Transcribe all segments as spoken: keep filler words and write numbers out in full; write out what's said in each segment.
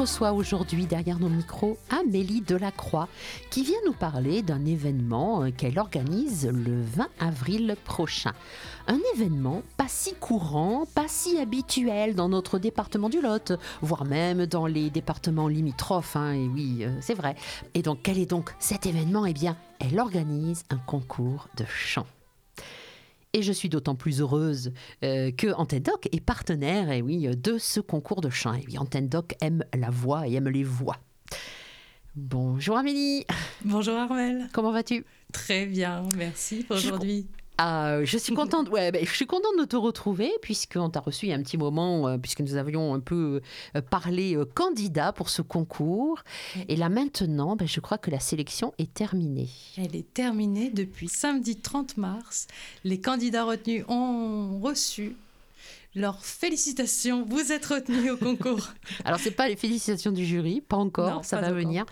reçoit aujourd'hui derrière nos micros Amélie Delacroix qui vient nous parler d'un événement qu'elle organise le vingt avril prochain. Un événement pas si courant, pas si habituel dans notre département du Lot, voire même dans les départements limitrophes, hein, et oui, euh, c'est vrai. Et donc, quel est donc cet événement ? Eh bien, elle organise un concours de chant. Et je suis d'autant plus heureuse euh, que Antenne Doc est partenaire et oui, de ce concours de chant. Et oui, Antenne Doc aime la voix et aime les voix. Bonjour Amélie. Bonjour Armelle. Comment vas-tu ? Très bien, merci pour aujourd'hui. Ah, je suis contente. Ouais, ben, je suis contente de te retrouver puisqu'on t'a reçu il y a un petit moment, euh, puisque nous avions un peu euh, parlé euh, candidat pour ce concours. Oui. Et là maintenant, ben, je crois que la sélection est terminée. Elle est terminée depuis samedi trente mars. Les candidats retenus ont reçu leurs félicitations. Vous êtes retenus au concours. Alors, c'est pas les félicitations du jury, pas encore, non, ça pas va encore. venir.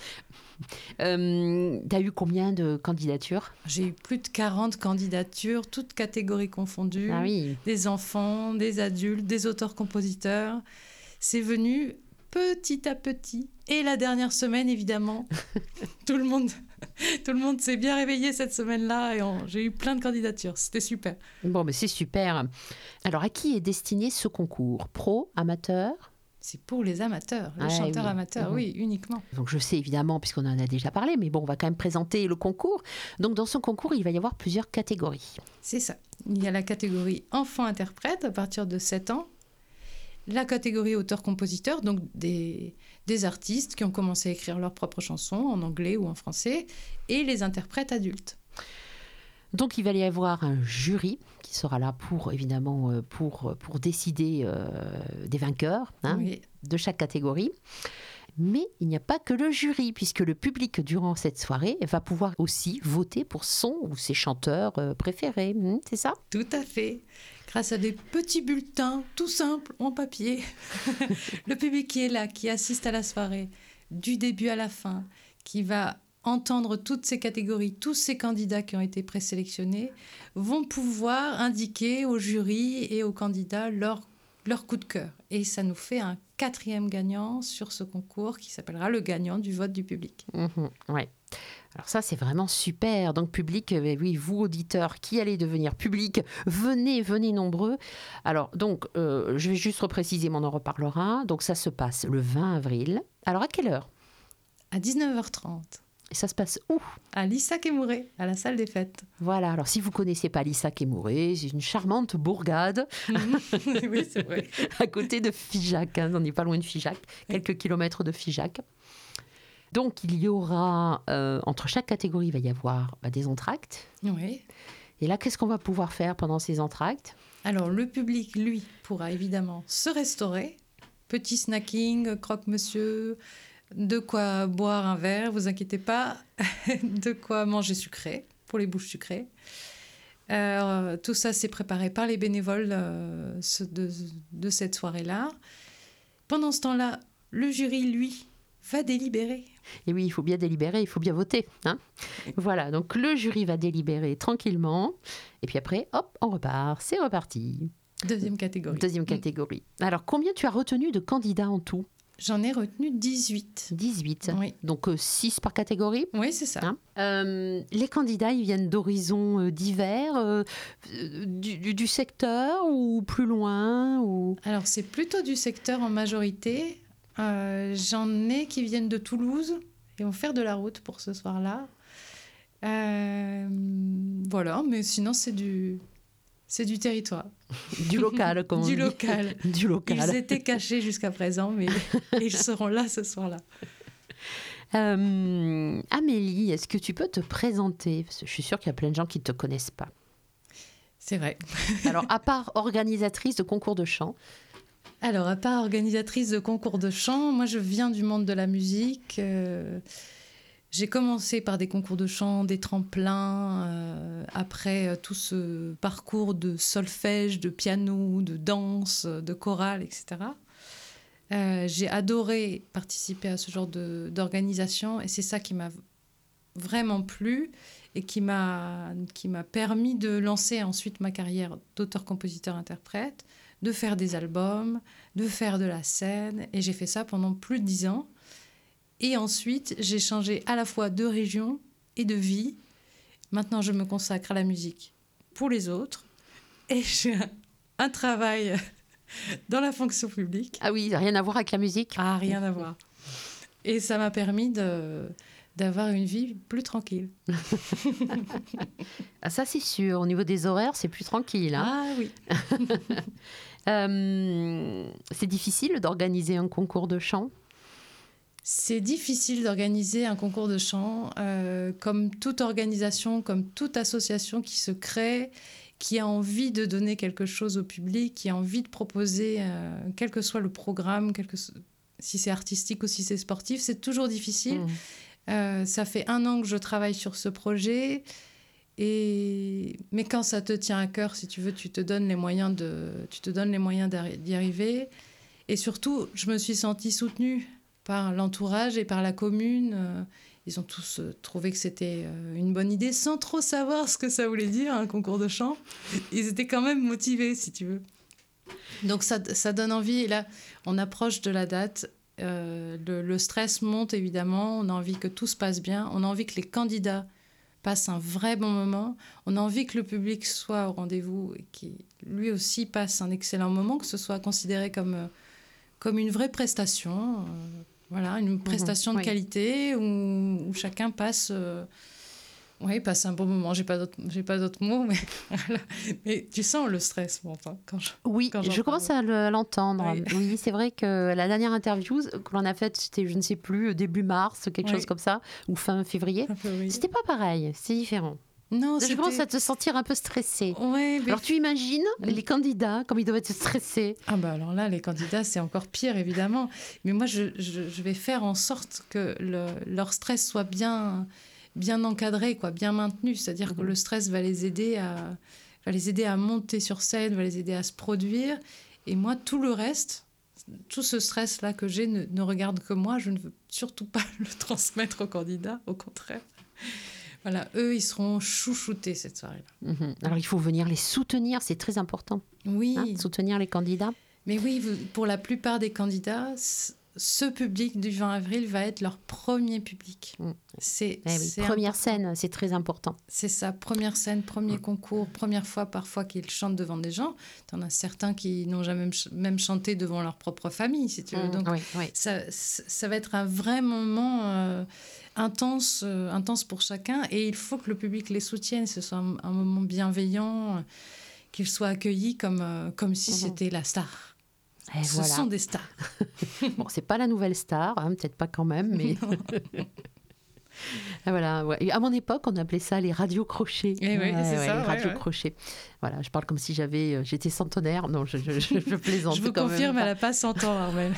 Euh, tu as eu combien de candidatures ? J'ai eu plus de quarante candidatures, toutes catégories confondues. Ah oui. Des enfants, des adultes, des auteurs-compositeurs. C'est venu petit à petit. Et la dernière semaine, évidemment, tout le monde, tout le monde s'est bien réveillé cette semaine-là et on, j'ai eu plein de candidatures. C'était super. Bon, mais c'est super. Alors, à qui est destiné ce concours ? Pro, amateur ? C'est pour les amateurs, les ah, chanteurs oui. amateurs, mmh. oui, uniquement. Donc je sais évidemment, puisqu'on en a déjà parlé, mais bon, on va quand même présenter le concours. Donc dans ce concours, il va y avoir plusieurs catégories. C'est ça. Il y a la catégorie enfant-interprète à partir de sept ans, la catégorie auteur-compositeur, donc des, des artistes qui ont commencé à écrire leurs propres chansons en anglais ou en français, et les interprètes adultes. Donc il va y avoir un jury qui sera là pour évidemment pour, pour décider euh, des vainqueurs hein, oui. de chaque catégorie. Mais il n'y a pas que le jury, puisque le public, durant cette soirée, va pouvoir aussi voter pour son ou ses chanteurs euh, préférés. Mmh, c'est ça ? Tout à fait. Grâce à des petits bulletins tout simples en papier. Le public qui est là, qui assiste à la soirée, du début à la fin, qui va entendre toutes ces catégories, tous ces candidats qui ont été présélectionnés, vont pouvoir indiquer au jury et aux candidats leur, leur coup de cœur. Et ça nous fait un quatrième gagnant sur ce concours qui s'appellera le gagnant du vote du public. Mmh, ouais. Alors ça, c'est vraiment super. Donc, public, oui, vous, auditeurs, qui allez devenir public, venez, venez nombreux. Alors, donc, euh, je vais juste repréciser, mais on en reparlera. Donc, ça se passe le vingt avril. Alors, à quelle heure ? À dix-neuf heures trente. Et ça se passe où ? À Lissac-et-Mouret, à la salle des fêtes. Voilà, alors si vous ne connaissez pas Lissac-et-Mouret, c'est une charmante bourgade. Oui, c'est vrai. À côté de Figeac, hein, on n'est pas loin de Figeac, quelques kilomètres de Figeac. Donc il y aura, euh, entre chaque catégorie, il va y avoir bah, des entr'actes. Oui. Et là, qu'est-ce qu'on va pouvoir faire pendant ces entr'actes ? Alors le public, lui, pourra évidemment se restaurer. Petit snacking, croque-monsieur... De quoi boire un verre, vous inquiétez pas. De quoi manger sucré, pour les bouches sucrées. Euh, tout ça, c'est préparé par les bénévoles euh, de, de cette soirée-là. Pendant ce temps-là, le jury, lui, va délibérer. Et oui, il faut bien délibérer, il faut bien voter. Hein oui. Voilà, donc le jury va délibérer tranquillement. Et puis après, hop, on repart, c'est reparti. Deuxième catégorie. Deuxième catégorie. Mmh. Alors, combien tu as retenu de candidats en tout ? J'en ai retenu dix-huit. dix-huit. Oui. Donc euh, six par catégorie. Oui, c'est ça. Hein euh, les candidats, ils viennent d'horizons euh, divers, euh, du, du, du secteur ou plus loin ou... Alors, c'est plutôt du secteur en majorité. Euh, j'en ai qui viennent de Toulouse et vont faire de la route pour ce soir-là. Euh, voilà, mais sinon, c'est du... C'est du territoire. Du local, comme on du dit. Local. Du local. Ils étaient cachés jusqu'à présent, mais ils seront là ce soir-là. Euh, Amélie, est-ce que tu peux te présenter ? Parce que je suis sûre qu'il y a plein de gens qui ne te connaissent pas. C'est vrai. Alors, à part organisatrice de concours de chant. Alors, à part organisatrice de concours de chant, moi, je viens du monde de la musique. Euh, J'ai commencé par des concours de chant, des tremplins, euh, après euh, tout ce parcours de solfège, de piano, de danse, de chorale, et cetera. Euh, j'ai adoré participer à ce genre de, d'organisation et c'est ça qui m'a vraiment plu et qui m'a, qui m'a permis de lancer ensuite ma carrière d'auteur-compositeur-interprète, de faire des albums, de faire de la scène. Et j'ai fait ça pendant plus de dix ans. Et ensuite, j'ai changé à la fois de région et de vie. Maintenant, je me consacre à la musique pour les autres. Et j'ai un, un travail dans la fonction publique. Ah oui, rien à voir avec la musique. Ah, rien à voir. Et ça m'a permis de, d'avoir une vie plus tranquille. Ah, ça, c'est sûr. Au niveau des horaires, c'est plus tranquille. Hein. Ah oui. euh, c'est difficile d'organiser un concours de chant? C'est difficile d'organiser un concours de chant, euh, comme toute organisation, comme toute association qui se crée, qui a envie de donner quelque chose au public, qui a envie de proposer, euh, quel que soit le programme, quel que so- si c'est artistique ou si c'est sportif, c'est toujours difficile. Mmh. Euh, ça fait un an que je travaille sur ce projet, et... mais quand ça te tient à cœur, si tu veux, tu te donnes les moyens, de... tu te donnes les moyens d'y arriver. Et surtout, je me suis sentie soutenue par l'entourage et par la commune. Euh, ils ont tous euh, trouvé que c'était euh, une bonne idée, sans trop savoir ce que ça voulait dire, un concours de chant. Ils étaient quand même motivés, si tu veux. Donc ça, ça donne envie. Et là, on approche de la date. Euh, le, le stress monte, évidemment. On a envie que tout se passe bien. On a envie que les candidats passent un vrai bon moment. On a envie que le public soit au rendez-vous et qu'il, lui aussi, passe un excellent moment, que ce soit considéré comme, euh, comme une vraie prestation. Euh, Voilà, une prestation mmh, de oui. qualité où, où chacun passe, euh, oui, passe un bon moment. J'ai pas d'autres, j'ai pas d'autres mots, mais, voilà. Mais tu sens le stress, bon, enfin, quand je, oui, quand je commence à, le, à l'entendre. Oui. oui, c'est vrai que la dernière interview que l'on a faite, c'était, je ne sais plus, début mars, quelque oui. chose comme ça, ou fin février. Oui. C'était pas pareil, c'est différent. Non, je c'était... commence à te sentir un peu stressée. Ouais, mais... Alors tu imagines les candidats, comme ils doivent être stressés. Ah bah alors là, les candidats, c'est encore pire, évidemment. Mais moi, je, je, je vais faire en sorte que le, leur stress soit bien, bien encadré, quoi, bien maintenu. C'est-à-dire mmh. que le stress va les aider à, va les aider à monter sur scène, va les aider à se produire. Et moi, tout le reste, tout ce stress-là que j'ai ne, ne regarde que moi. Je ne veux surtout pas le transmettre aux candidats, au contraire. Voilà, eux, ils seront chouchoutés cette soirée-là. Mmh. Alors, il faut venir les soutenir, c'est très important. Oui. Hein, soutenir les candidats. Mais oui, vous, pour la plupart des candidats, ce public du vingt avril va être leur premier public. Mmh. C'est, eh oui, c'est première important. scène, c'est très important. C'est ça, première scène, premier mmh. concours, première fois parfois qu'ils chantent devant des gens. T'en as certains qui n'ont jamais même chanté devant leur propre famille, si tu veux. Mmh. Donc, oui, oui. Ça, ça va être un vrai moment... Euh, Intense, euh, intense pour chacun, et il faut que le public les soutienne, ce soit un, un moment bienveillant, euh, qu'ils soient accueillis comme, euh, comme si mmh. c'était la star. Et ce voilà. sont des stars. Bon, c'est pas la nouvelle star, hein, peut-être pas quand même, mais... Ah, voilà, ouais. À mon époque, on appelait ça les radios crochets. Et oui, ouais, c'est ouais, ça. Les ouais, radios ouais. crochets. Voilà, je parle comme si j'avais, euh, j'étais centenaire. Non, je, je, je, je plaisante. Je vous quand confirme, même elle n'a pas cent ans, Armelle.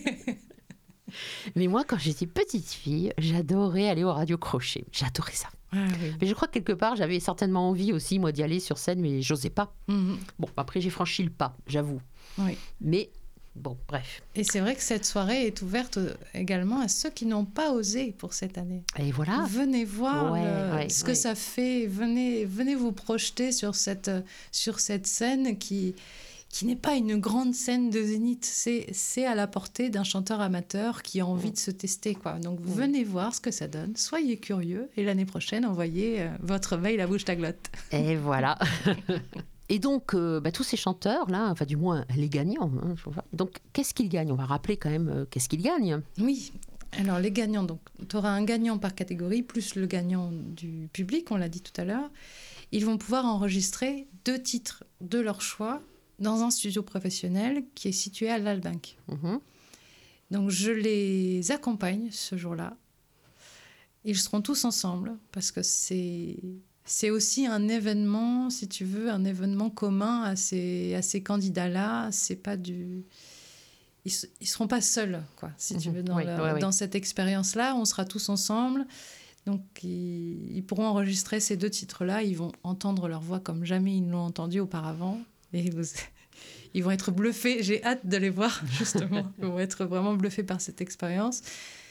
Mais moi, quand j'étais petite fille, j'adorais aller au radio crochet. J'adorais ça. Ah, oui. Mais je crois que quelque part, j'avais certainement envie aussi, moi, d'y aller sur scène, mais j'osais pas. Mm-hmm. Bon, après, j'ai franchi le pas, j'avoue. Oui. Mais bon, bref. Et c'est vrai que cette soirée est ouverte également à ceux qui n'ont pas osé pour cette année. Et voilà. Venez voir ouais, le, ouais, ce ouais. que ça fait. Venez, venez vous projeter sur cette, sur cette scène qui... qui n'est pas une grande scène de zénith, c'est, c'est à la portée d'un chanteur amateur qui a envie mmh. de se tester, quoi. Donc mmh. venez voir ce que ça donne, soyez curieux, et l'année prochaine, envoyez euh, votre mail à bouche ta glotte. Et voilà. Et donc, euh, bah, tous ces chanteurs-là, enfin du moins les gagnants, hein, donc qu'est-ce qu'ils gagnent ? On va rappeler quand même euh, qu'est-ce qu'ils gagnent. Oui, alors les gagnants, donc tu auras un gagnant par catégorie, plus le gagnant du public, on l'a dit tout à l'heure. Ils vont pouvoir enregistrer deux titres de leur choix dans un studio professionnel qui est situé à l'Albinc. Mmh. Donc, je les accompagne ce jour-là. Ils seront tous ensemble parce que c'est, c'est aussi un événement, si tu veux, un événement commun à ces, à ces candidats-là. C'est pas du... Ils ne seront pas seuls, quoi, si mmh. tu veux, dans, oui, le, oui, dans oui. cette expérience-là. On sera tous ensemble. Donc, ils, ils pourront enregistrer ces deux titres-là. Ils vont entendre leur voix comme jamais ils ne l'ont entendu auparavant. Et vous, ils vont être bluffés. J'ai hâte de les voir, justement. Ils vont être vraiment bluffés par cette expérience.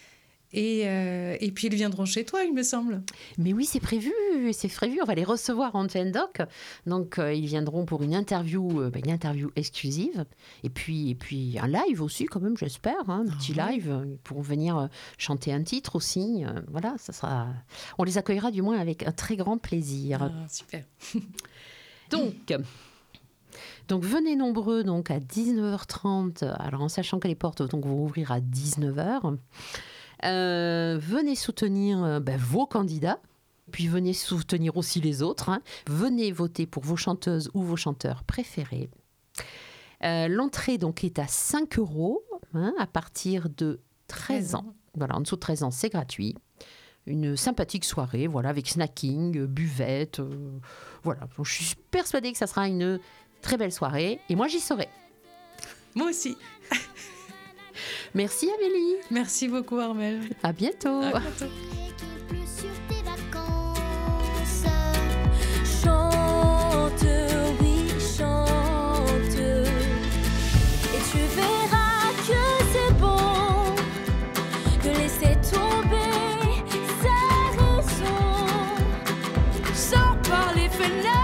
Et, euh, et puis ils viendront chez toi, il me semble. Mais oui, c'est prévu, c'est prévu. On va les recevoir en Doc. Donc, euh, ils viendront pour une interview, euh, bah, une interview exclusive. Et puis, et puis un live aussi, quand même, j'espère. Hein, un petit Ah, live. Ils pourront venir euh, chanter un titre aussi. Euh, voilà, ça sera. On les accueillera du moins avec un très grand plaisir. Ah, super. Donc. Donc venez nombreux donc à dix-neuf heures trente. Alors en sachant que les portes donc, vont ouvrir à dix-neuf heures. Euh, venez soutenir euh, ben, vos candidats, puis venez soutenir aussi les autres. Hein. Venez voter pour vos chanteuses ou vos chanteurs préférés. Euh, l'entrée donc est à cinq euros hein, à partir de treize ans. Voilà, en dessous de treize ans, c'est gratuit. Une sympathique soirée, voilà, avec snacking, euh, buvette. Euh, voilà, donc, je suis persuadée que ça sera une très belle soirée. Et moi, j'y serai. Moi aussi. Merci Amélie. Merci beaucoup Armelle. À bientôt. À bientôt. Chante, oui, chante. Et tu verras que c'est bon de laisser tomber sa raison. Sors par les fenêtres.